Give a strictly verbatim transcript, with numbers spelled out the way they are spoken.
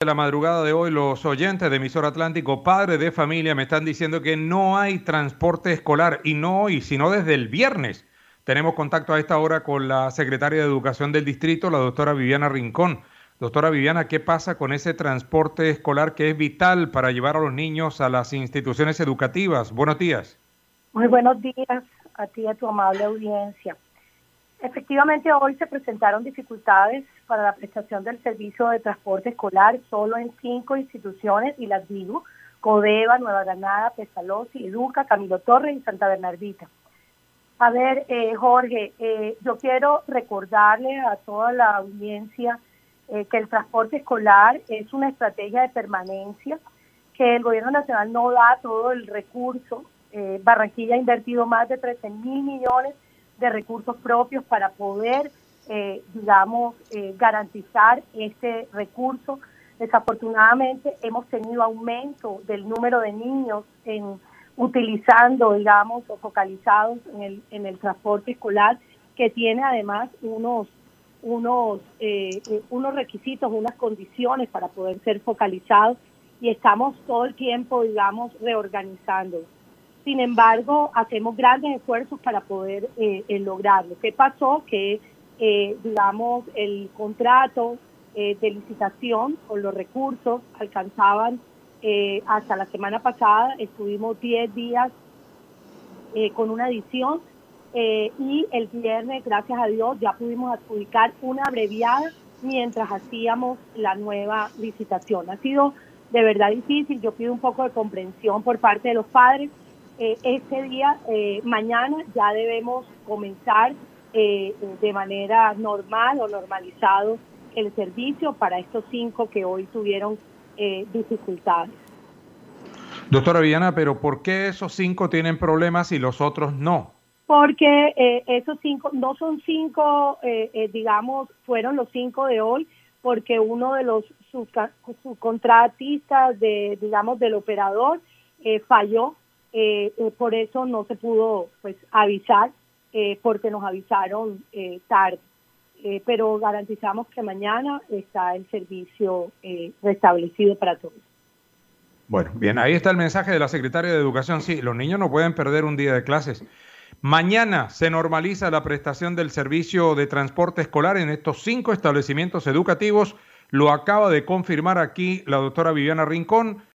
De la madrugada de hoy, los oyentes de Emisor Atlántico, padres de familia, me están diciendo que no hay transporte escolar y no hoy, sino desde el viernes. Tenemos contacto a esta hora con la secretaria de Educación del distrito, la doctora Viviana Rincón. Doctora Viviana, ¿qué pasa con ese transporte escolar que es vital para llevar a los niños a las instituciones educativas? Buenos días. Muy buenos días a ti y a tu amable audiencia. Efectivamente, hoy se presentaron dificultades para la prestación del servicio de transporte escolar solo en cinco instituciones, y las digo: Codeva, Nueva Granada, Pestalozzi, Educa, Camilo Torres y Santa Bernardita. A ver, eh, Jorge, eh, yo quiero recordarle a toda la audiencia eh, que el transporte escolar es una estrategia de permanencia, que el gobierno nacional no da todo el recurso. Eh, Barranquilla ha invertido más de trece mil millones de recursos propios para poder, eh, digamos, eh, garantizar este recurso. Desafortunadamente hemos tenido aumento del número de niños en utilizando, digamos, o focalizados en el, en el transporte escolar, que tiene además unos, unos, eh, unos requisitos, unas condiciones para poder ser focalizados, y estamos todo el tiempo, digamos, reorganizando. Sin embargo, hacemos grandes esfuerzos para poder eh, eh, lograrlo. ¿Qué pasó? Que, eh, digamos, el contrato eh, de licitación con los recursos alcanzaban eh, hasta la semana pasada, estuvimos diez días eh, con una adición eh, y el viernes, gracias a Dios, ya pudimos adjudicar una abreviada mientras hacíamos la nueva licitación. Ha sido de verdad difícil. Yo pido un poco de comprensión por parte de los padres. Eh, este día, eh, mañana, ya debemos comenzar eh, de manera normal o normalizado el servicio para estos cinco que hoy tuvieron eh, dificultades. Doctora Viviana, pero ¿por qué esos cinco tienen problemas y los otros no? Porque eh, esos cinco, no son cinco, eh, eh, digamos, fueron los cinco de hoy, porque uno de los subcontratistas, de, digamos, del operador, eh, falló. Eh, eh, por eso no se pudo pues avisar, eh, porque nos avisaron eh, tarde, eh, pero garantizamos que mañana está el servicio eh, restablecido para todos. Bueno, bien, ahí está el mensaje de la secretaria de Educación. Sí, los niños no pueden perder un día de clases. Mañana se normaliza la prestación del servicio de transporte escolar en estos cinco establecimientos educativos. Lo acaba de confirmar aquí la doctora Viviana Rincón.